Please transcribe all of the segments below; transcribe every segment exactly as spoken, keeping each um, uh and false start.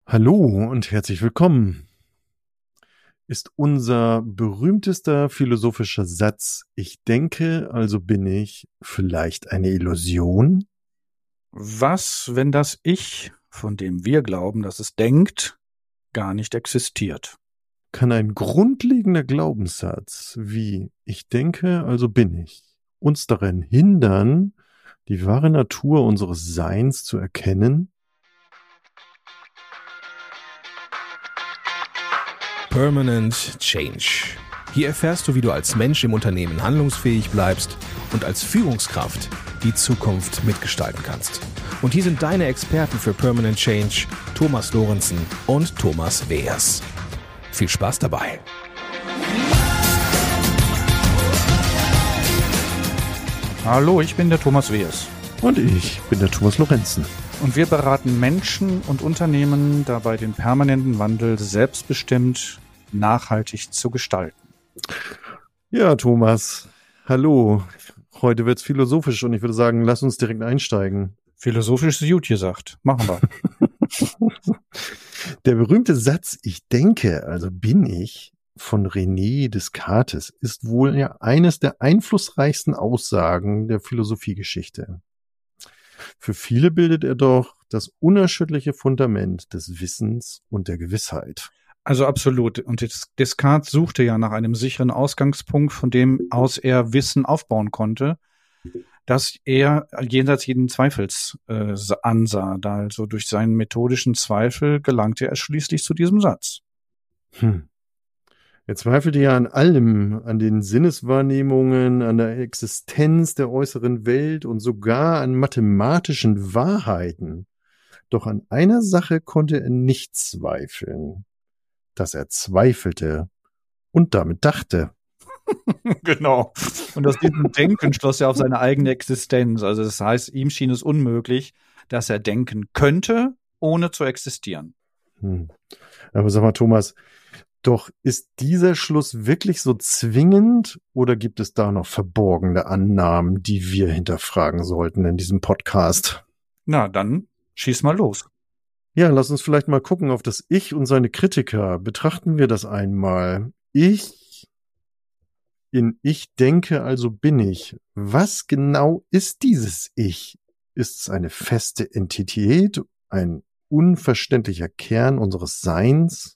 Hallo und herzlich willkommen. Ist unser berühmtester philosophischer Satz, ich denke, also bin ich, vielleicht eine Illusion? Was, wenn das Ich, von dem wir glauben, dass es denkt, gar nicht existiert? Kann ein grundlegender Glaubenssatz wie ich denke, also bin ich, uns daran hindern, die wahre Natur unseres Seins zu erkennen? Permanent Change. Hier erfährst du, wie du als Mensch im Unternehmen handlungsfähig bleibst und als Führungskraft die Zukunft mitgestalten kannst. Und hier sind deine Experten für Permanent Change, Thomas Lorenzen und Thomas Weers. Viel Spaß dabei. Hallo, ich bin der Thomas Weers. Und ich bin der Thomas Lorenzen. Und wir beraten Menschen und Unternehmen dabei, den permanenten Wandel selbstbestimmt, nachhaltig zu gestalten. Ja, Thomas, hallo. Heute wird's philosophisch und ich würde sagen, lass uns direkt einsteigen. Philosophisch ist gut gesagt. Machen wir. Der berühmte Satz, ich denke, also bin ich, von René Descartes, ist wohl ja eines der einflussreichsten Aussagen der Philosophiegeschichte. Für viele bildet er doch das unerschütterliche Fundament des Wissens und der Gewissheit. Also absolut. Und Descartes suchte ja nach einem sicheren Ausgangspunkt, von dem aus er Wissen aufbauen konnte, das er jenseits jeden Zweifels äh, ansah. Da also durch seinen methodischen Zweifel gelangte er schließlich zu diesem Satz. Hm. Er zweifelte ja an allem, an den Sinneswahrnehmungen, an der Existenz der äußeren Welt und sogar an mathematischen Wahrheiten. Doch an einer Sache konnte er nicht zweifeln, dass er zweifelte und damit dachte. Genau. Und aus diesem Denken schloss er auf seine eigene Existenz. Also das heißt, ihm schien es unmöglich, dass er denken könnte, ohne zu existieren. Hm. Aber sag mal, Thomas, doch ist dieser Schluss wirklich so zwingend oder gibt es da noch verborgene Annahmen, die wir hinterfragen sollten in diesem Podcast? Na, dann schieß mal los. Ja, lass uns vielleicht mal gucken auf das Ich und seine Kritiker. Betrachten wir das einmal. Ich, in Ich denke, also bin ich. Was genau ist dieses Ich? Ist es eine feste Entität, ein unverständlicher Kern unseres Seins?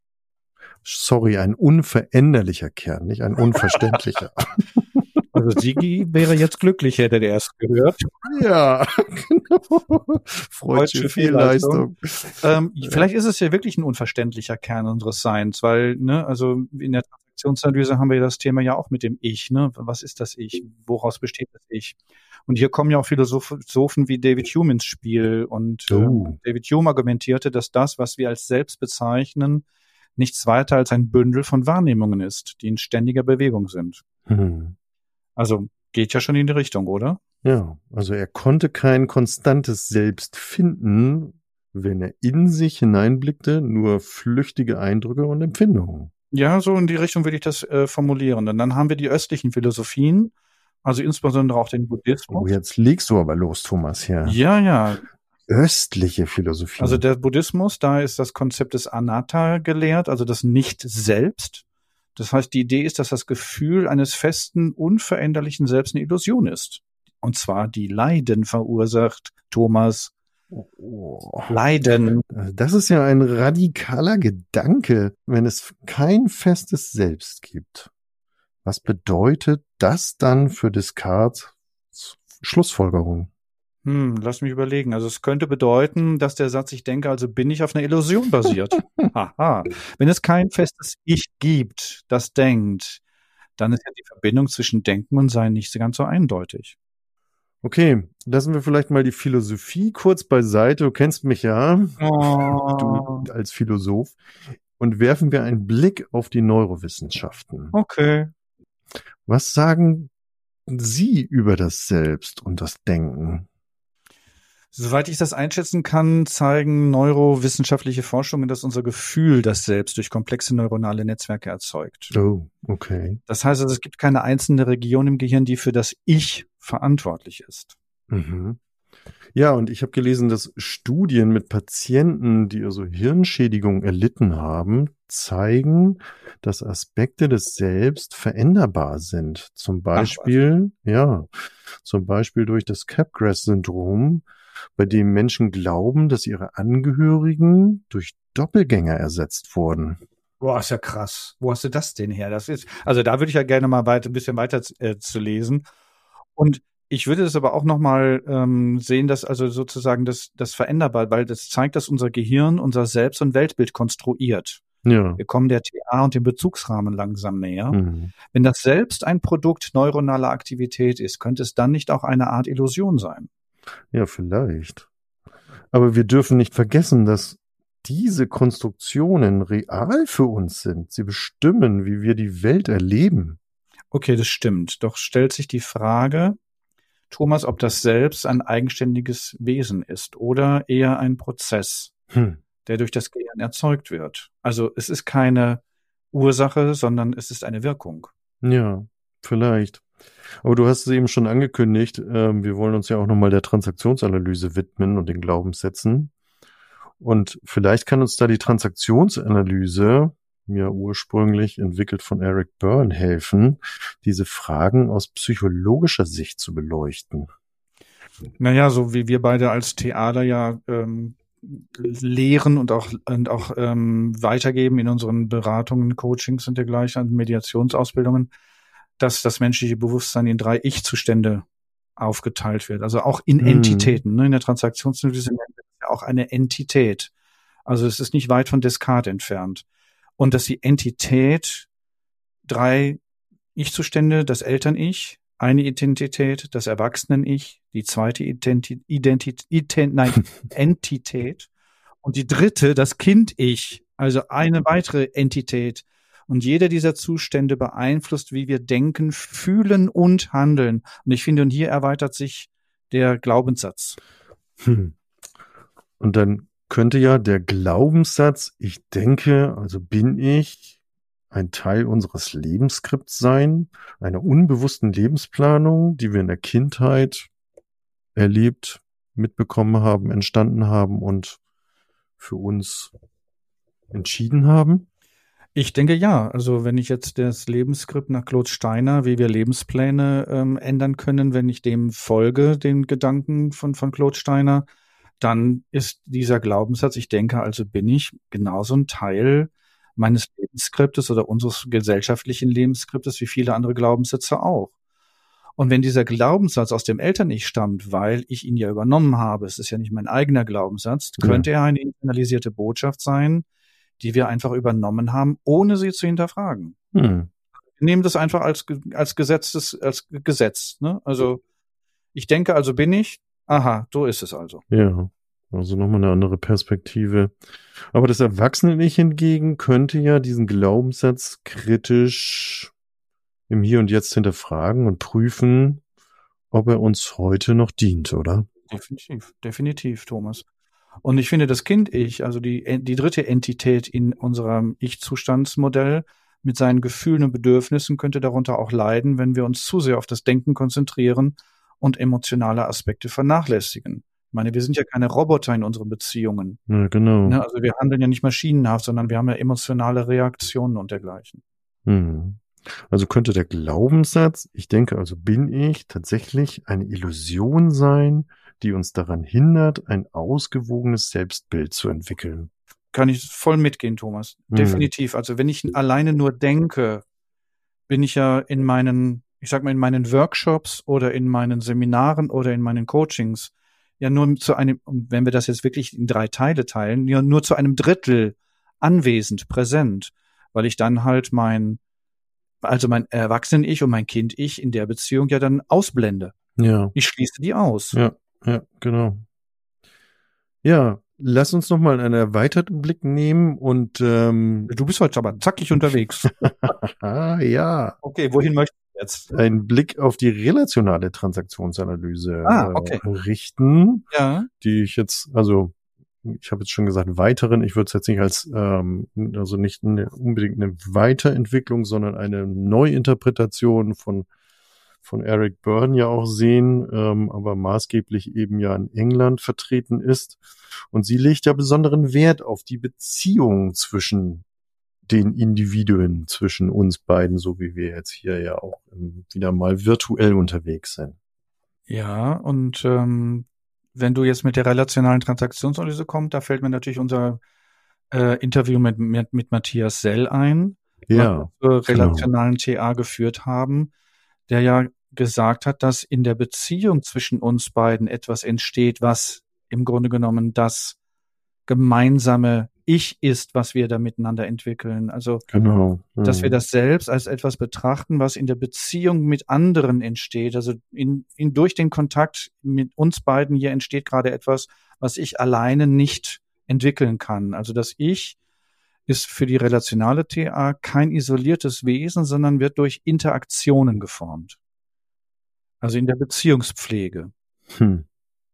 Sorry, ein unveränderlicher Kern, nicht ein unverständlicher. Also Sigi wäre jetzt glücklich, hätte der erst gehört. Ja, genau. Freudsche Fehlleistung. Ähm, vielleicht ist es ja wirklich ein unverständlicher Kern unseres Seins, weil, ne, also in der Transaktionsanalyse haben wir das Thema ja auch mit dem Ich, ne? Was ist das Ich? Woraus besteht das Ich? Und hier kommen ja auch Philosophen wie David Hume ins Spiel. Und Oh. äh, David Hume argumentierte, dass das, was wir als Selbst bezeichnen, nichts weiter als ein Bündel von Wahrnehmungen ist, die in ständiger Bewegung sind. Hm. Also geht ja schon in die Richtung, oder? Ja, also er konnte kein konstantes Selbst finden, wenn er in sich hineinblickte, nur flüchtige Eindrücke und Empfindungen. Ja, so in die Richtung würde ich das äh, formulieren. Und dann haben wir die östlichen Philosophien, also insbesondere auch den Buddhismus. Oh, jetzt legst du aber los, Thomas, ja. Ja, ja. Östliche Philosophie. Also der Buddhismus, da ist das Konzept des Anatta gelehrt, also das Nicht-Selbst. Das heißt, die Idee ist, dass das Gefühl eines festen, unveränderlichen Selbst eine Illusion ist. Und zwar die Leiden verursacht, Thomas. Oh. Leiden. Das ist ja ein radikaler Gedanke, wenn es kein festes Selbst gibt. Was bedeutet das dann für Descartes' Schlussfolgerung? Hm, lass mich überlegen. Also es könnte bedeuten, dass der Satz, ich denke, also bin ich, auf einer Illusion basiert. Haha. Wenn es kein festes Ich gibt, das denkt, dann ist ja die Verbindung zwischen Denken und Sein nicht so ganz so eindeutig. Okay, lassen wir vielleicht mal die Philosophie kurz beiseite. Du kennst mich ja, Oh. du als Philosoph. Und werfen wir einen Blick auf die Neurowissenschaften. Okay. Was sagen Sie über das Selbst und das Denken? Soweit ich das einschätzen kann, zeigen neurowissenschaftliche Forschungen, dass unser Gefühl das Selbst durch komplexe neuronale Netzwerke erzeugt. Oh, okay. Das heißt also, es gibt keine einzelne Region im Gehirn, die für das Ich verantwortlich ist. Mhm. Ja, und ich habe gelesen, dass Studien mit Patienten, die also Hirnschädigung erlitten haben, zeigen, dass Aspekte des Selbst veränderbar sind. Zum Beispiel, ja, zum Beispiel durch das Capgras-Syndrom, bei dem Menschen glauben, dass ihre Angehörigen durch Doppelgänger ersetzt wurden. Boah, ist ja krass. Wo hast du das denn her? Das ist, also da würde ich ja gerne mal weiter, ein bisschen weiter äh, zu lesen. Und ich würde es aber auch nochmal ähm, sehen, dass also sozusagen das, das veränderbar, weil das zeigt, dass unser Gehirn unser Selbst- und Weltbild konstruiert. Ja. Wir kommen der T A und dem Bezugsrahmen langsam näher. Mhm. Wenn das selbst ein Produkt neuronaler Aktivität ist, könnte es dann nicht auch eine Art Illusion sein? Ja, vielleicht. Aber wir dürfen nicht vergessen, dass diese Konstruktionen real für uns sind. Sie bestimmen, wie wir die Welt erleben. Okay, das stimmt. Doch stellt sich die Frage, Thomas, ob das Selbst ein eigenständiges Wesen ist oder eher ein Prozess, Hm. der durch das Gehirn erzeugt wird. Also es ist keine Ursache, sondern es ist eine Wirkung. Ja, vielleicht. Aber du hast es eben schon angekündigt, ähm, wir wollen uns ja auch nochmal der Transaktionsanalyse widmen und den Glaubenssätzen. Und vielleicht kann uns da die Transaktionsanalyse, ja ursprünglich entwickelt von Eric Berne, helfen, diese Fragen aus psychologischer Sicht zu beleuchten. Naja, so wie wir beide als Theater ja ähm, lehren und auch und auch ähm, weitergeben in unseren Beratungen, Coachings und dergleichen, Mediationsausbildungen, dass das menschliche Bewusstsein in drei Ich-Zustände aufgeteilt wird. Also auch in Mhm. Entitäten. Ne? In der Transaktionsanalyse nennen wir das ja auch eine Entität. Also es ist nicht weit von Descartes entfernt. Und dass die Entität drei Ich-Zustände, das Eltern-Ich, eine Identität, das Erwachsenen-Ich, die zweite Identität, Identität, Ident, nein, Entität und die dritte, das Kind-Ich, also eine weitere Entität. Und jeder dieser Zustände beeinflusst, wie wir denken, fühlen und handeln. Und ich finde, und hier erweitert sich der Glaubenssatz. Hm. Und dann könnte ja der Glaubenssatz, ich denke, also bin ich, ein Teil unseres Lebensskripts sein, einer unbewussten Lebensplanung, die wir in der Kindheit erlebt, mitbekommen haben, entstanden haben und für uns entschieden haben? Ich denke ja. Also wenn ich jetzt das Lebensskript nach Claude Steiner, wie wir Lebenspläne ähm, ändern können, wenn ich dem folge, den Gedanken von, von Claude Steiner, dann ist dieser Glaubenssatz, ich denke, also bin ich, genauso ein Teil meines Lebensskriptes oder unseres gesellschaftlichen Lebensskriptes wie viele andere Glaubenssätze auch. Und wenn dieser Glaubenssatz aus dem Eltern-Ich stammt, weil ich ihn ja übernommen habe, es ist ja nicht mein eigener Glaubenssatz, könnte ja. er eine internalisierte Botschaft sein, die wir einfach übernommen haben, ohne sie zu hinterfragen. Hm. Wir nehmen das einfach als, als Gesetz, als Gesetz, ne? Also, ich denke, also bin ich, aha, so ist es also. Ja, also nochmal eine andere Perspektive. Aber das Erwachsene-Ich hingegen könnte ja diesen Glaubenssatz kritisch im Hier und Jetzt hinterfragen und prüfen, ob er uns heute noch dient, oder? Definitiv, definitiv, Thomas. Und ich finde, das Kind-Ich, also die, die dritte Entität in unserem Ich-Zustandsmodell mit seinen Gefühlen und Bedürfnissen könnte darunter auch leiden, wenn wir uns zu sehr auf das Denken konzentrieren und emotionale Aspekte vernachlässigen. Ich meine, wir sind ja keine Roboter in unseren Beziehungen. Ja, genau. Ne? Also wir handeln ja nicht maschinenhaft, sondern wir haben ja emotionale Reaktionen und dergleichen. Hm. Also könnte der Glaubenssatz, ich denke, also bin ich, tatsächlich eine Illusion sein, die uns daran hindert, ein ausgewogenes Selbstbild zu entwickeln. Kann ich voll mitgehen, Thomas. Hm. Definitiv. Also wenn ich alleine nur denke, bin ich ja in meinen, ich sag mal, in meinen Workshops oder in meinen Seminaren oder in meinen Coachings ja nur zu einem, wenn wir das jetzt wirklich in drei Teile teilen, ja nur zu einem Drittel anwesend, präsent, weil ich dann halt mein, also mein Erwachsenen-Ich und mein Kind-Ich in der Beziehung ja dann ausblende. Ja. Ich schließe die aus. Ja, ja, genau. Ja, lass uns nochmal einen erweiterten Blick nehmen und ähm, Du bist heute aber zackig unterwegs. ah, ja. Okay, wohin möchtest du jetzt? Einen Blick auf die relationale Transaktionsanalyse Ah, okay. äh, richten, Ja. die ich jetzt, also ich habe jetzt schon gesagt, weiteren, ich würde es jetzt nicht als, ähm, also nicht eine, unbedingt eine Weiterentwicklung, sondern eine Neuinterpretation von von Eric Berne ja auch sehen, ähm, aber maßgeblich eben ja in England vertreten ist. Und sie legt ja besonderen Wert auf die Beziehung zwischen den Individuen, zwischen uns beiden, so wie wir jetzt hier ja auch ähm, wieder mal virtuell unterwegs sind. Ja, und ähm, wenn du jetzt mit der relationalen Transaktionsanalyse kommst, da fällt mir natürlich unser äh, Interview mit, mit, mit Matthias Sell ein, Ja, was wir zur relationalen T A geführt haben, der ja gesagt hat, dass in der Beziehung zwischen uns beiden etwas entsteht, was im Grunde genommen das gemeinsame Ich ist, was wir da miteinander entwickeln. Also, genau. Mhm. dass wir das selbst als etwas betrachten, was in der Beziehung mit anderen entsteht. Also in, in durch den Kontakt mit uns beiden hier entsteht gerade etwas, was ich alleine nicht entwickeln kann. Also das Ich ist für die relationale T A kein isoliertes Wesen, sondern wird durch Interaktionen geformt. Also in der Beziehungspflege. Hm.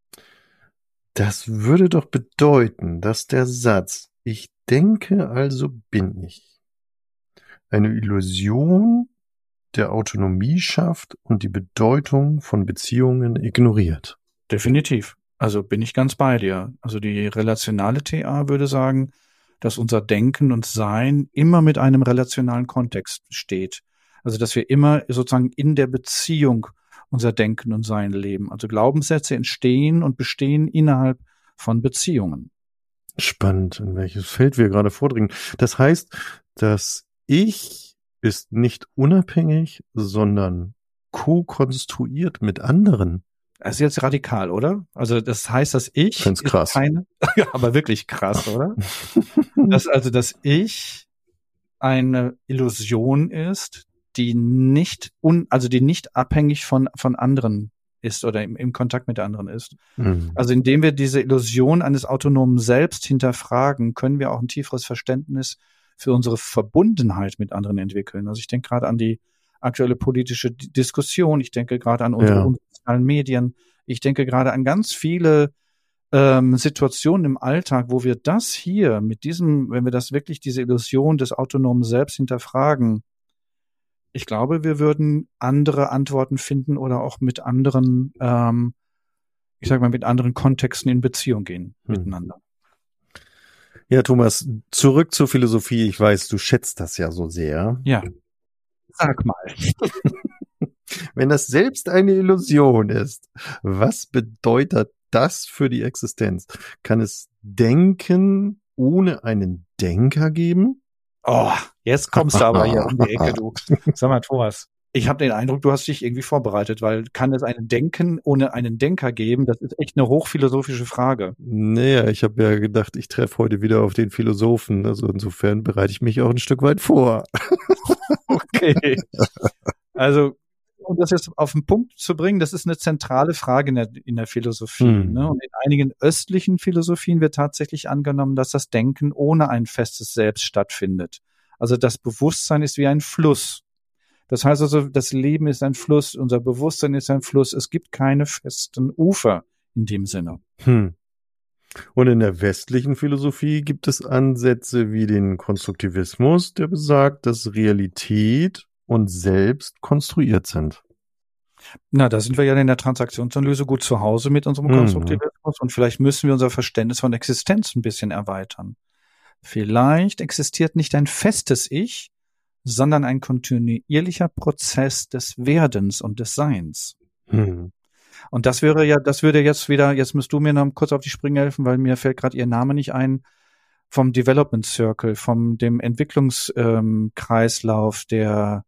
Das würde doch bedeuten, dass der Satz, ich denke, also bin ich, eine Illusion der Autonomie schafft und die Bedeutung von Beziehungen ignoriert. Definitiv. Also bin ich ganz bei dir. Also die relationale T A würde sagen, dass unser Denken und Sein immer mit einem relationalen Kontext steht. Also dass wir immer sozusagen in der Beziehung unser Denken und Sein leben. Also Glaubenssätze entstehen und bestehen innerhalb von Beziehungen. Spannend, in welches Feld wir gerade vordringen. Das heißt, das Ich ist nicht unabhängig, sondern ko-konstruiert mit anderen. Das ist jetzt radikal, oder? Also das heißt, dass Ich Find's krass. ist keine, ja, aber wirklich krass, oder? Dass also das Ich eine Illusion ist, die nicht un, also die nicht abhängig von von anderen ist oder im, im Kontakt mit anderen ist. Mhm. Also indem wir diese Illusion eines autonomen Selbst hinterfragen, können wir auch ein tieferes Verständnis für unsere Verbundenheit mit anderen entwickeln. Also ich denke gerade an die aktuelle politische D- Diskussion, ich denke gerade an unsere Ja. sozialen Medien, ich denke gerade an ganz viele ähm, Situationen im Alltag, wo wir das hier mit diesem, wenn wir das wirklich, diese Illusion des autonomen Selbst hinterfragen, ich glaube, wir würden andere Antworten finden oder auch mit anderen, ähm, ich sag mal, mit anderen Kontexten in Beziehung gehen Hm. miteinander. Ja, Thomas, zurück zur Philosophie. Ich weiß, du schätzt das ja so sehr. Ja. Sag mal. Wenn das selbst eine Illusion ist, was bedeutet das für die Existenz? Kann es Denken ohne einen Denker geben? Oh, jetzt kommst du aber hier um die Ecke, du. Sag mal, Thomas. Ich habe den Eindruck, du hast dich irgendwie vorbereitet, weil kann es einen Denken ohne einen Denker geben? Das ist echt eine hochphilosophische Frage. Naja, ich habe ja gedacht, ich treffe heute wieder auf den Philosophen. Also insofern bereite ich mich auch ein Stück weit vor. Okay. Also, um das jetzt auf den Punkt zu bringen, das ist eine zentrale Frage in der, in der Philosophie. Hm. Ne? Und in einigen östlichen Philosophien wird tatsächlich angenommen, dass das Denken ohne ein festes Selbst stattfindet. Also das Bewusstsein ist wie ein Fluss. Das heißt also, das Leben ist ein Fluss, unser Bewusstsein ist ein Fluss. Es gibt keine festen Ufer in dem Sinne. Hm. Und in der westlichen Philosophie gibt es Ansätze wie den Konstruktivismus, der besagt, dass Realität und Selbst konstruiert sind. Na, da sind wir ja in der Transaktionsanalyse gut zu Hause mit unserem Mhm. Konstruktivismus und vielleicht müssen wir unser Verständnis von Existenz ein bisschen erweitern. Vielleicht existiert nicht ein festes Ich, sondern ein kontinuierlicher Prozess des Werdens und des Seins. Hm. Und das wäre ja, das würde jetzt wieder, jetzt musst du mir noch kurz auf die Sprünge helfen, weil mir fällt gerade ihr Name nicht ein, vom Development Circle, vom dem Entwicklungskreislauf ähm, der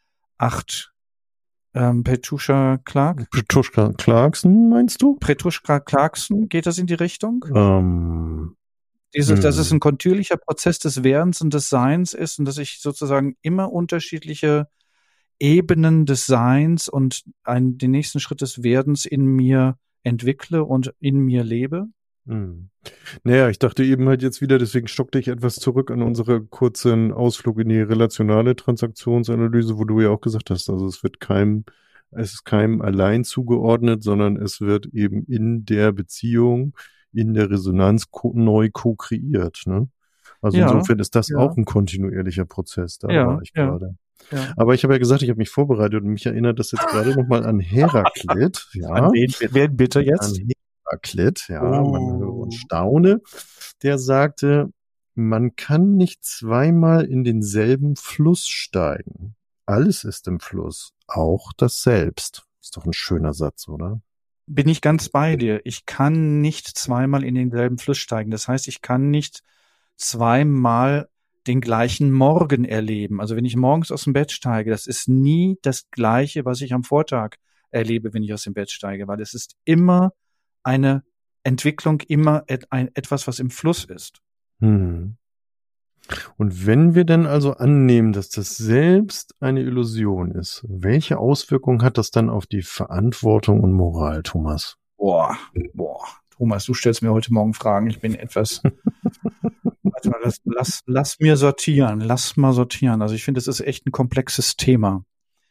acht ähm, Petusha Clark, Petrushka Clarkson, meinst du? Petrushka Clarkson, geht das in die Richtung? Ähm, Dieses, hm. dass es ein kontinuierlicher Prozess des Werdens und des Seins ist und dass ich sozusagen immer unterschiedliche Ebenen des Seins und ein, den nächsten Schritt des Werdens in mir entwickle und in mir lebe. Hm. Naja, ich dachte eben halt jetzt wieder, deswegen stockte ich etwas zurück an unsere kurzen Ausflug in die relationale Transaktionsanalyse, wo du ja auch gesagt hast, also es wird keinem, es ist keinem allein zugeordnet, sondern es wird eben in der Beziehung, in der Resonanz ko- neu ko-kreiert, ne? Also Ja, insofern ist das ja. auch ein kontinuierlicher Prozess, da Ja, war ich ja. gerade. Ja. Aber ich habe ja gesagt, ich habe mich vorbereitet und mich erinnert das jetzt gerade nochmal an Heraklit. Ja. An wen, wen bitte jetzt? An Heraklit, ja, oh. man höre und staune. Der sagte, man kann nicht zweimal in denselben Fluss steigen. Alles ist im Fluss, auch das Selbst. Ist doch ein schöner Satz, oder? Bin ich ganz bei dir. Ich kann nicht zweimal in denselben Fluss steigen. Das heißt, ich kann nicht zweimal den gleichen Morgen erleben. Also wenn ich morgens aus dem Bett steige, das ist nie das Gleiche, was ich am Vortag erlebe, wenn ich aus dem Bett steige, weil es ist immer eine Entwicklung, immer et, ein, etwas, was im Fluss ist. Hm. Und wenn wir denn also annehmen, dass das Selbst eine Illusion ist, welche Auswirkungen hat das dann auf die Verantwortung und Moral, Thomas? Boah, boah, Thomas, du stellst mir heute Morgen Fragen. Ich bin etwas. Warte mal, lass, lass, lass mir sortieren, lass mal sortieren. Also ich finde, es ist echt ein komplexes Thema.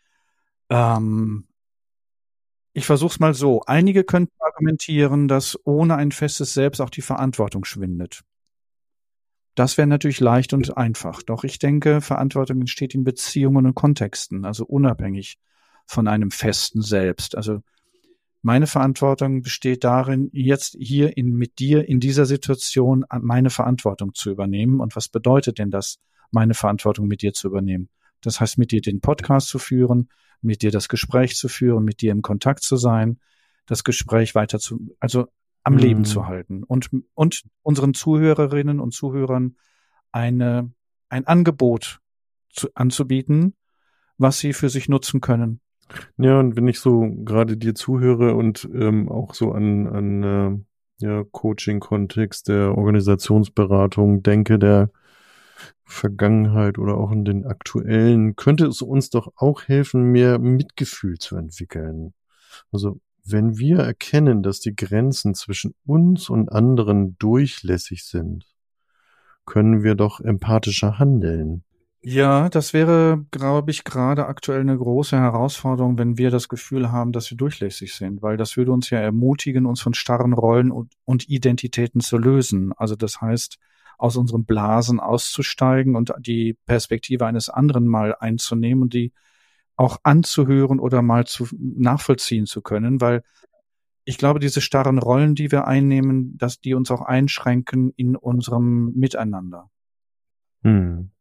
Ähm, ich versuche es mal so. Einige könnten argumentieren, dass ohne ein festes Selbst auch die Verantwortung schwindet. Das wäre natürlich leicht und einfach. Doch ich denke, Verantwortung entsteht in Beziehungen und Kontexten, also unabhängig von einem festen Selbst. Also meine Verantwortung besteht darin, jetzt hier in, mit dir in dieser Situation meine Verantwortung zu übernehmen. Und was bedeutet denn das, meine Verantwortung mit dir zu übernehmen? Das heißt, mit dir den Podcast zu führen, mit dir das Gespräch zu führen, mit dir im Kontakt zu sein, das Gespräch weiter zu, also am mhm. Leben zu halten und, und unseren Zuhörerinnen und Zuhörern eine, ein Angebot zu, anzubieten, was sie für sich nutzen können. Ja, und wenn ich so gerade dir zuhöre und ähm, auch so an, an äh, ja, Coaching-Kontext der Organisationsberatung denke, der Vergangenheit oder auch in den aktuellen, könnte es uns doch auch helfen, mehr Mitgefühl zu entwickeln. Also wenn wir erkennen, dass die Grenzen zwischen uns und anderen durchlässig sind, können wir doch empathischer handeln. Ja, das wäre, glaube ich, gerade aktuell eine große Herausforderung, wenn wir das Gefühl haben, dass wir durchlässig sind, weil das würde uns ja ermutigen, uns von starren Rollen und, und Identitäten zu lösen. Also das heißt, aus unseren Blasen auszusteigen und die Perspektive eines anderen mal einzunehmen und die auch anzuhören oder mal zu nachvollziehen zu können, weil ich glaube, diese starren Rollen, die wir einnehmen, dass die uns auch einschränken in unserem Miteinander. Hm.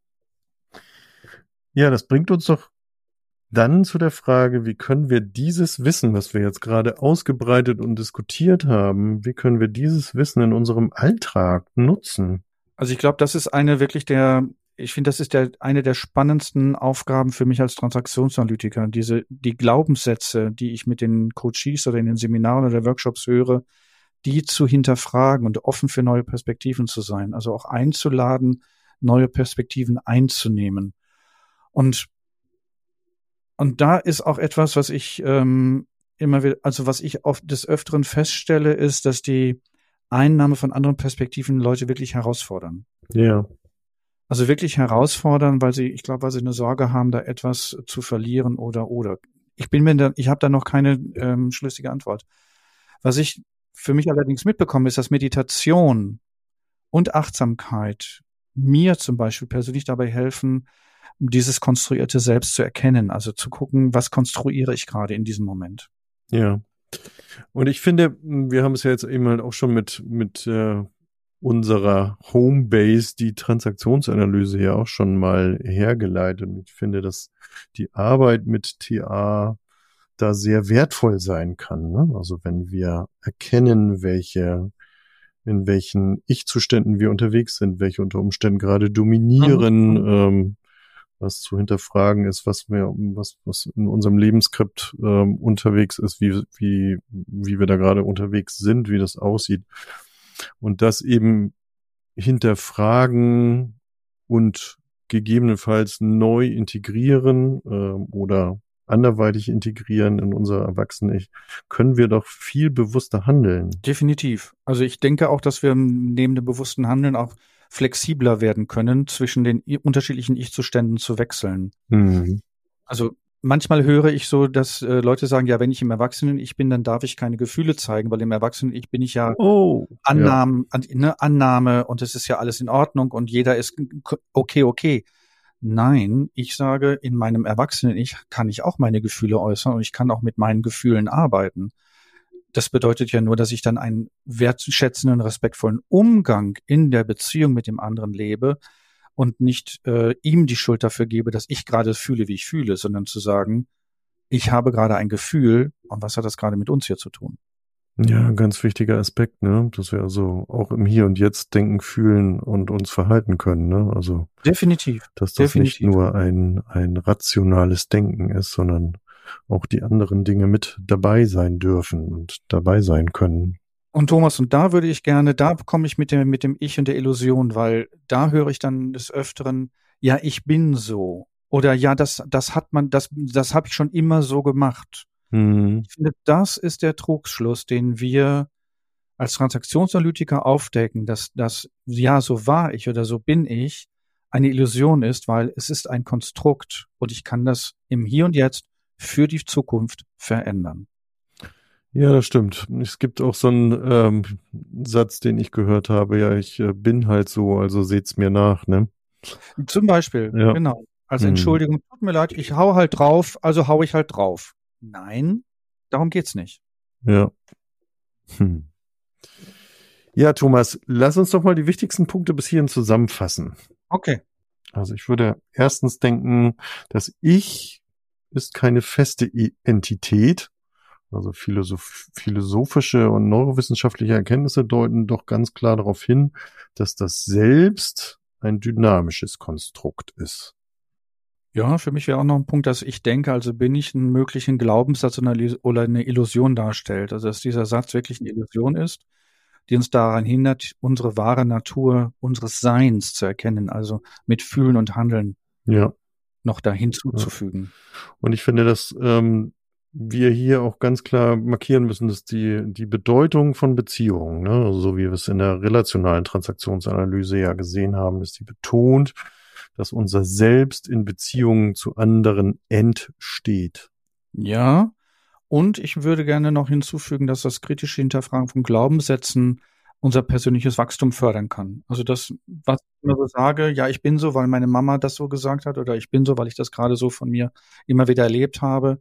Ja, das bringt uns doch dann zu der Frage, wie können wir dieses Wissen, was wir jetzt gerade ausgebreitet und diskutiert haben, wie können wir dieses Wissen in unserem Alltag nutzen? Also ich glaube, das ist eine wirklich der, ich finde, das ist der eine der spannendsten Aufgaben für mich als Transaktionsanalytiker. Diese, die Glaubenssätze, die ich mit den Coaches oder in den Seminaren oder Workshops höre, die zu hinterfragen und offen für neue Perspektiven zu sein. Also auch einzuladen, neue Perspektiven einzunehmen. Und, und da ist auch etwas, was ich ähm, immer wieder, also was ich oft des Öfteren feststelle, ist, dass die Einnahme von anderen Perspektiven Leute wirklich herausfordern. Ja. Also wirklich herausfordern, weil sie, ich glaube, weil sie eine Sorge haben, da etwas zu verlieren oder oder. Ich bin mir da, ich habe da noch keine ähm, schlüssige Antwort. Was ich für mich allerdings mitbekomme, ist, dass Meditation und Achtsamkeit mir zum Beispiel persönlich dabei helfen, dieses konstruierte Selbst zu erkennen, also zu gucken, was konstruiere ich gerade in diesem Moment. Ja. Und ich finde, wir haben es ja jetzt eben halt auch schon mit mit äh, unserer Homebase, die Transaktionsanalyse, ja auch schon mal hergeleitet. Und ich finde, dass die Arbeit mit T A da sehr wertvoll sein kann, ne? Also wenn wir erkennen, welche in welchen Ich-Zuständen wir unterwegs sind, welche unter Umständen gerade dominieren, mhm. ähm, was zu hinterfragen ist, was wir, was, was in unserem Lebensskript ähm, unterwegs ist, wie, wie, wie wir da gerade unterwegs sind, wie das aussieht. Und das eben hinterfragen und gegebenenfalls neu integrieren ähm, oder anderweitig integrieren in unser Erwachsenen-Ich, können wir doch viel bewusster handeln. Definitiv. Also ich denke auch, dass wir neben dem bewussten Handeln auch flexibler werden können, zwischen den unterschiedlichen Ich-Zuständen zu wechseln. Mhm. Also manchmal höre ich so, dass äh, Leute sagen, ja, wenn ich im Erwachsenen-Ich bin, dann darf ich keine Gefühle zeigen, weil im Erwachsenen-Ich bin ich ja oh, Annahmen, ja. An, ne, Annahme und es ist ja alles in Ordnung und jeder ist okay, okay. Nein, ich sage, in meinem Erwachsenen-Ich kann ich auch meine Gefühle äußern und ich kann auch mit meinen Gefühlen arbeiten. Das bedeutet ja nur, dass ich dann einen wertschätzenden, respektvollen Umgang in der Beziehung mit dem anderen lebe und nicht äh, ihm die Schuld dafür gebe, dass ich gerade fühle, wie ich fühle, sondern zu sagen, ich habe gerade ein Gefühl und was hat das gerade mit uns hier zu tun? Ja, ein ganz wichtiger Aspekt, ne? Dass wir also auch im Hier und Jetzt denken, fühlen und uns verhalten können, ne? Also Definitiv. dass das definitiv. nicht nur ein, ein rationales Denken ist, sondern auch die anderen Dinge mit dabei sein dürfen und dabei sein können. Und Thomas, und da würde ich gerne, da komme ich mit dem, mit dem Ich und der Illusion, weil da höre ich dann des Öfteren, ja, ich bin so. Oder ja, das, das hat man, das, das habe ich schon immer so gemacht. Mhm. Ich finde, das ist der Trugschluss, den wir als Transaktionsanalytiker aufdecken, dass das, ja, so war ich oder so bin ich, eine Illusion ist, weil es ist ein Konstrukt und ich kann das im Hier und Jetzt für die Zukunft verändern. Ja, das stimmt. Es gibt auch so einen ähm, Satz, den ich gehört habe, ja, ich äh, bin halt so, also seht's mir nach, ne? Zum Beispiel, Ja. genau. Als Hm. Entschuldigung, tut mir leid, ich hau halt drauf, also hau ich halt drauf. Nein, darum geht's nicht. Ja. Hm. Ja, Thomas, lass uns doch mal die wichtigsten Punkte bis hierhin zusammenfassen. Okay. Also ich würde erstens denken, das Ich ist keine feste Entität. Also philosoph- philosophische und neurowissenschaftliche Erkenntnisse deuten doch ganz klar darauf hin, dass das Selbst ein dynamisches Konstrukt ist. Ja, für mich wäre auch noch ein Punkt, dass ich denke, also bin ich einen möglichen Glaubenssatz oder Illu- oder eine Illusion darstellt. Also dass dieser Satz wirklich eine Illusion ist, die uns daran hindert, unsere wahre Natur unseres Seins zu erkennen, also mit Fühlen und Handeln Ja. noch da hinzuzufügen. Und ich finde, dass ähm, wir hier auch ganz klar markieren müssen, dass die die Bedeutung von Beziehungen, ne, also so wie wir es in der relationalen Transaktionsanalyse ja gesehen haben, ist die betont, dass unser Selbst in Beziehungen zu anderen entsteht. Ja, und ich würde gerne noch hinzufügen, dass das kritische Hinterfragen von Glaubenssätzen unser persönliches Wachstum fördern kann. Also das, was ich immer so sage, ja, ich bin so, weil meine Mama das so gesagt hat, oder ich bin so, weil ich das gerade so von mir immer wieder erlebt habe.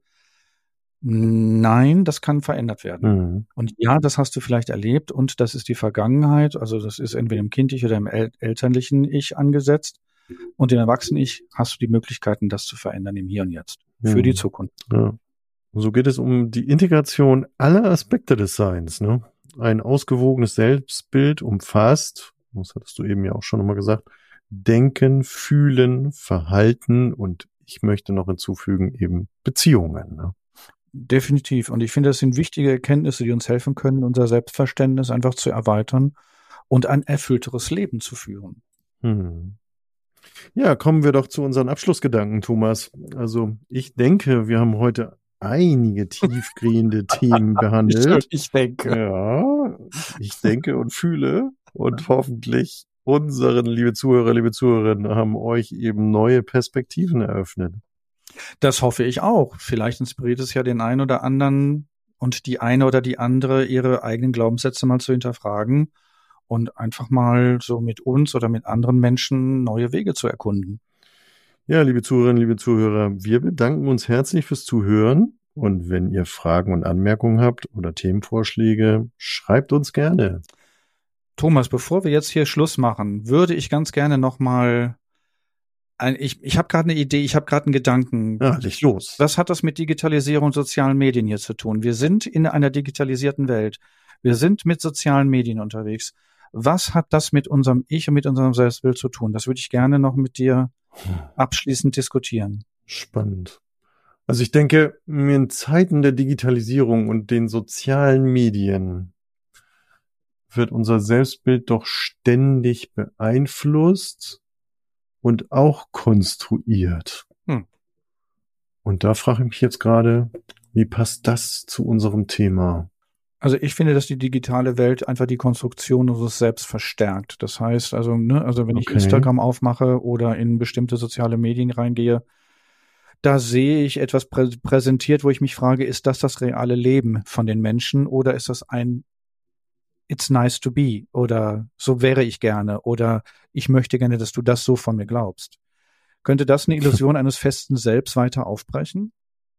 Nein, das kann verändert werden. Mhm. Und ja, das hast du vielleicht erlebt und das ist die Vergangenheit. Also das ist entweder im kindlichen oder im el elterlichen Ich angesetzt. Und im Erwachsenen-Ich hast du die Möglichkeiten, das zu verändern im Hier und Jetzt. Für Mhm. die Zukunft. Ja. So geht es um die Integration aller Aspekte des Seins, ne? Ein ausgewogenes Selbstbild umfasst, das hattest du eben ja auch schon nochmal gesagt, Denken, Fühlen, Verhalten und ich möchte noch hinzufügen, eben Beziehungen, ne? Definitiv. Und ich finde, das sind wichtige Erkenntnisse, die uns helfen können, unser Selbstverständnis einfach zu erweitern und ein erfüllteres Leben zu führen. Hm. Ja, kommen wir doch zu unseren Abschlussgedanken, Thomas. Also ich denke, wir haben heute einige tiefgehende Themen behandelt. Ich denke. Ja, ich denke und fühle und hoffentlich unseren, liebe Zuhörer, liebe Zuhörerinnen, haben euch eben neue Perspektiven eröffnet. Das hoffe ich auch. Vielleicht inspiriert es ja den einen oder anderen und die eine oder die andere, ihre eigenen Glaubenssätze mal zu hinterfragen und einfach mal so mit uns oder mit anderen Menschen neue Wege zu erkunden. Ja, liebe Zuhörerinnen, liebe Zuhörer, wir bedanken uns herzlich fürs Zuhören und wenn ihr Fragen und Anmerkungen habt oder Themenvorschläge, schreibt uns gerne. Thomas, bevor wir jetzt hier Schluss machen, würde ich ganz gerne noch mal ein, ich, ich habe gerade eine Idee, ich habe gerade einen Gedanken. Ja, leg los. Was hat das mit Digitalisierung und sozialen Medien hier zu tun? Wir sind in einer digitalisierten Welt. Wir sind mit sozialen Medien unterwegs. Was hat das mit unserem Ich und mit unserem Selbstbild zu tun? Das würde ich gerne noch mit dir abschließend diskutieren. Spannend. Also ich denke, in Zeiten der Digitalisierung und den sozialen Medien wird unser Selbstbild doch ständig beeinflusst und auch konstruiert. Hm. Und da frage ich mich jetzt gerade, wie passt das zu unserem Thema? Also ich finde, dass die digitale Welt einfach die Konstruktion unseres Selbst verstärkt. Das heißt also, ne, also wenn ich Okay. Instagram aufmache oder in bestimmte soziale Medien reingehe, da sehe ich etwas prä präsentiert, wo ich mich frage, ist das das reale Leben von den Menschen oder ist das ein It's nice to be oder so wäre ich gerne oder ich möchte gerne, dass du das so von mir glaubst. Könnte das eine Illusion eines festen Selbst weiter aufbrechen?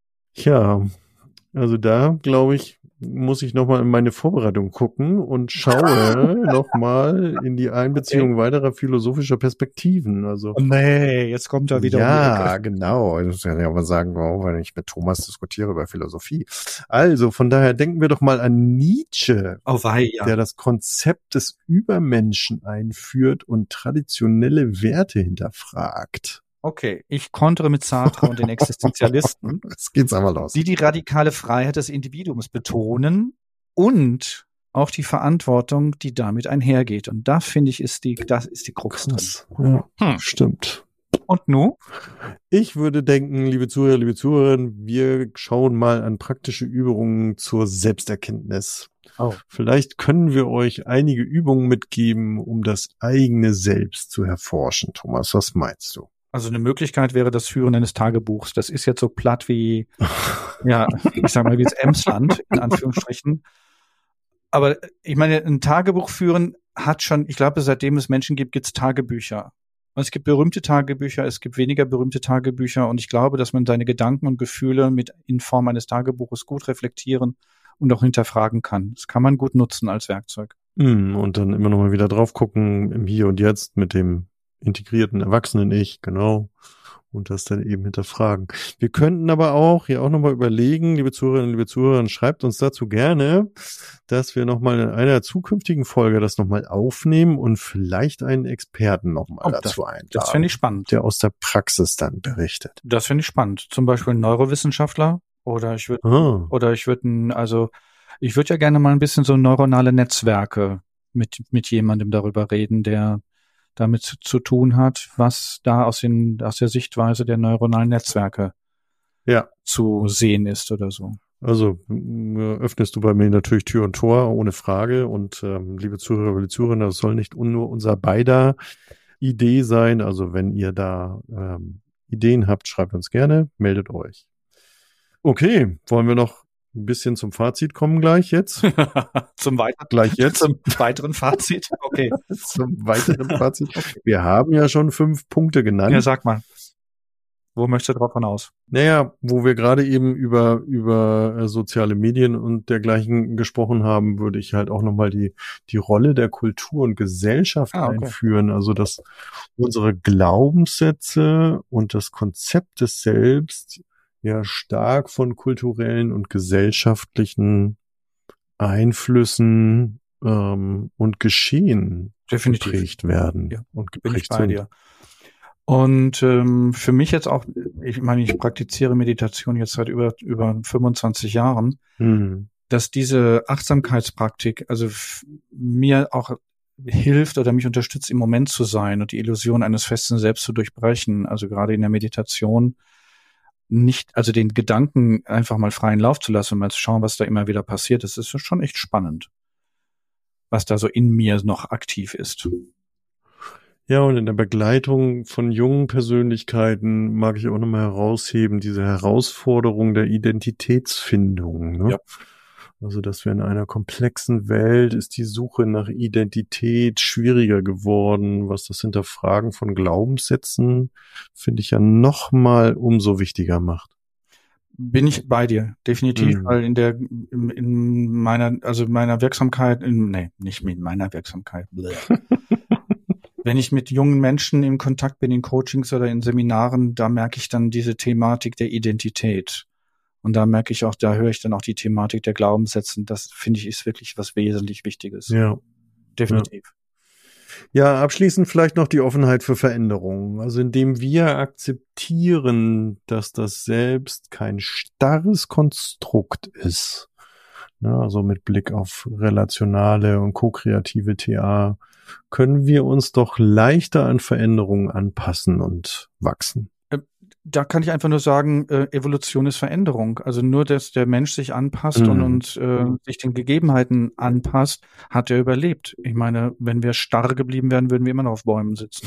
Ja, also da, glaube ich, muss ich nochmal in meine Vorbereitung gucken und schaue nochmal in die Einbeziehung okay. weiterer philosophischer Perspektiven. Also, oh nee, jetzt kommt er wieder ja, um die Ecke. Genau. Ich muss ja mal sagen, oh, wenn ich mit Thomas diskutiere über Philosophie. Also, von daher denken wir doch mal an Nietzsche, oh, wei, ja. der das Konzept des Übermenschen einführt und traditionelle Werte hinterfragt. Okay, ich kontere mit Sartre und den Existenzialisten. Jetzt geht's aber los. Die die radikale Freiheit des Individuums betonen und auch die Verantwortung, die damit einhergeht. Und da finde ich, ist die, das ist die Krux Krass. drin. Ja, hm. Stimmt. Und nun? Ich würde denken, liebe Zuhörer, liebe Zuhörerinnen, wir schauen mal an praktische Übungen zur Selbsterkenntnis. Oh. Vielleicht können wir euch einige Übungen mitgeben, um das eigene Selbst zu erforschen. Thomas, was meinst du? Also eine Möglichkeit wäre das Führen eines Tagebuchs. Das ist jetzt so platt wie, ja, ich sag mal, wie das Emsland, in Anführungsstrichen. Aber ich meine, ein Tagebuch führen hat schon, ich glaube, seitdem es Menschen gibt, gibt es Tagebücher. Und es gibt berühmte Tagebücher, es gibt weniger berühmte Tagebücher. Und ich glaube, dass man seine Gedanken und Gefühle mit in Form eines Tagebuches gut reflektieren und auch hinterfragen kann. Das kann man gut nutzen als Werkzeug. Und dann immer noch mal wieder drauf gucken, im Hier und Jetzt mit dem integrierten Erwachsenen-Ich, genau, und das dann eben hinterfragen. Wir könnten aber auch hier auch nochmal überlegen, liebe Zuhörerinnen, liebe Zuhörer, schreibt uns dazu gerne, dass wir nochmal in einer zukünftigen Folge das nochmal aufnehmen und vielleicht einen Experten nochmal oh, dazu das, einladen. Das finde ich spannend. Der aus der Praxis dann berichtet. Das finde ich spannend. Zum Beispiel ein Neurowissenschaftler oder ich würde, ah. oder ich würde, also ich würde ja gerne mal ein bisschen so neuronale Netzwerke mit, mit jemandem darüber reden, der damit zu, zu tun hat, was da aus, den, aus der Sichtweise der neuronalen Netzwerke ja. zu sehen ist oder so. Also öffnest du bei mir natürlich Tür und Tor, ohne Frage. Und ähm, liebe Zuhörer, liebe Zuhörer, das soll nicht nur unser beider Idee sein. Also wenn ihr da ähm, Ideen habt, schreibt uns gerne, meldet euch. Okay, wollen wir noch ein bisschen zum Fazit kommen gleich jetzt? zum weiteren, gleich jetzt? Zum weiteren Fazit? Okay. Zum weiteren Fazit. Okay. Wir haben ja schon fünf Punkte genannt. Ja, sag mal. Wo möchtest du drauf hinaus? Naja, wo wir gerade eben über über äh, soziale Medien und dergleichen gesprochen haben, würde ich halt auch nochmal die die Rolle der Kultur und Gesellschaft ah, okay. einführen. Also, dass unsere Glaubenssätze und das Konzept des Selbst ja stark von kulturellen und gesellschaftlichen Einflüssen ähm, und Geschehen definitiv geprägt werden. Ja, und bin ich bei dir. Und ähm, für mich jetzt auch, ich meine, ich praktiziere Meditation jetzt seit über über fünfundzwanzig Jahren, hm. dass diese Achtsamkeitspraktik also f- mir auch hilft oder mich unterstützt, im Moment zu sein und die Illusion eines festen Selbst zu durchbrechen. Also gerade in der Meditation nicht, also den Gedanken einfach mal freien Lauf zu lassen und mal zu schauen, was da immer wieder passiert. Das ist schon echt spannend, was da so in mir noch aktiv ist. Ja, und in der Begleitung von jungen Persönlichkeiten mag ich auch nochmal herausheben, diese Herausforderung der Identitätsfindung. Ne? Ja. Also, dass wir in einer komplexen Welt ist die Suche nach Identität schwieriger geworden. Was das Hinterfragen von Glaubenssätzen, finde ich ja nochmal umso wichtiger macht. Bin ich bei dir, definitiv, Mhm. weil in der, in, in meiner, also meiner Wirksamkeit, in, nee, nicht mit meiner Wirksamkeit, bleh. Wenn ich mit jungen Menschen in Kontakt bin, in Coachings oder in Seminaren, da merke ich dann diese Thematik der Identität. Und da merke ich auch, da höre ich dann auch die Thematik der Glaubenssätze. Das finde ich ist wirklich was wesentlich Wichtiges. Ja. Definitiv. Ja. Ja, abschließend vielleicht noch die Offenheit für Veränderungen. Also indem wir akzeptieren, dass das Selbst kein starres Konstrukt ist. Ja, also mit Blick auf relationale und ko-kreative T A können wir uns doch leichter an Veränderungen anpassen und wachsen. Da kann ich einfach nur sagen, äh, Evolution ist Veränderung. Also nur, dass der Mensch sich anpasst Mhm. und, und äh, sich den Gegebenheiten anpasst, hat er überlebt. Ich meine, wenn wir starr geblieben wären, würden wir immer noch auf Bäumen sitzen.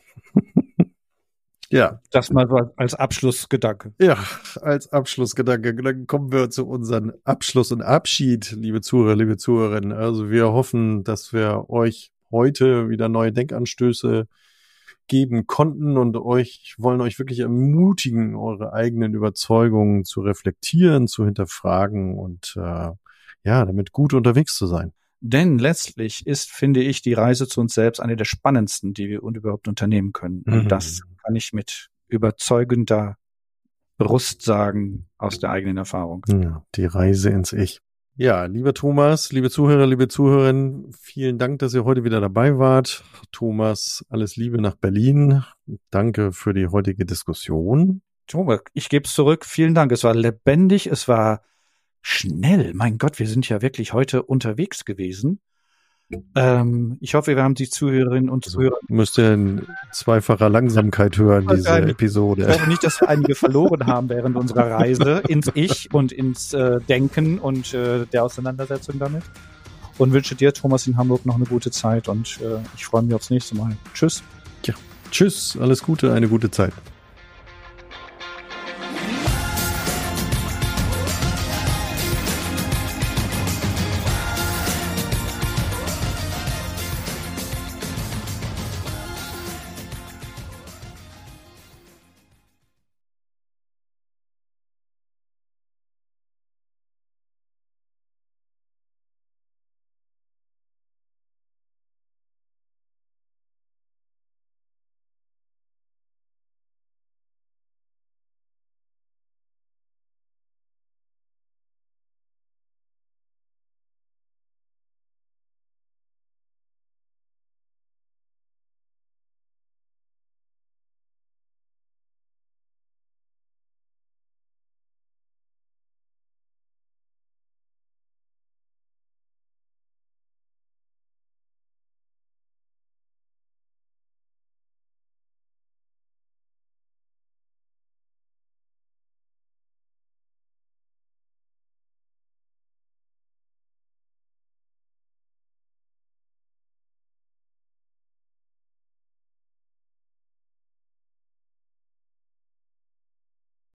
Ja. Das mal so als Abschlussgedanke. Ja, als Abschlussgedanke. Dann kommen wir zu unserem Abschluss und Abschied, liebe Zuhörer, liebe Zuhörerinnen. Also wir hoffen, dass wir euch heute wieder neue Denkanstöße geben konnten und euch wollen euch wirklich ermutigen, eure eigenen Überzeugungen zu reflektieren, zu hinterfragen und äh, ja, damit gut unterwegs zu sein. Denn letztlich ist, finde ich, die Reise zu uns selbst eine der spannendsten, die wir überhaupt unternehmen können. Und Mhm. das kann ich mit überzeugender Brust sagen aus der eigenen Erfahrung. Ja, die Reise ins Ich. Ja, lieber Thomas, liebe Zuhörer, liebe Zuhörerinnen, vielen Dank, dass ihr heute wieder dabei wart. Thomas, alles Liebe nach Berlin. Danke für die heutige Diskussion. Thomas, ich gebe es zurück. Vielen Dank. Es war lebendig, es war schnell. Mein Gott, wir sind ja wirklich heute unterwegs gewesen. Ähm, ich hoffe, wir haben die Zuhörerinnen und Zuhörer. Also, müsst ihr in zweifacher Langsamkeit hören, diese Wahrscheinlich. Episode. Ich hoffe nicht, dass wir einige verloren haben während unserer Reise ins Ich und ins äh, Denken und äh, der Auseinandersetzung damit. Und wünsche dir, Thomas, in Hamburg noch eine gute Zeit und äh, ich freue mich aufs nächste Mal. Tschüss. Ja, tschüss, alles Gute, eine gute Zeit.